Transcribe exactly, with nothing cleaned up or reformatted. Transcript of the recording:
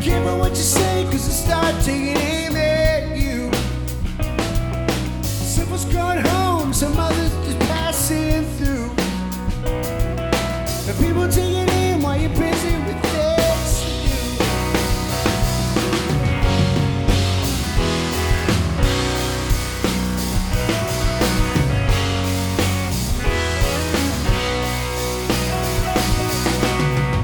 careful what you say, cause I start taking aim at you. Someone's gone home, some others just passing through. And people take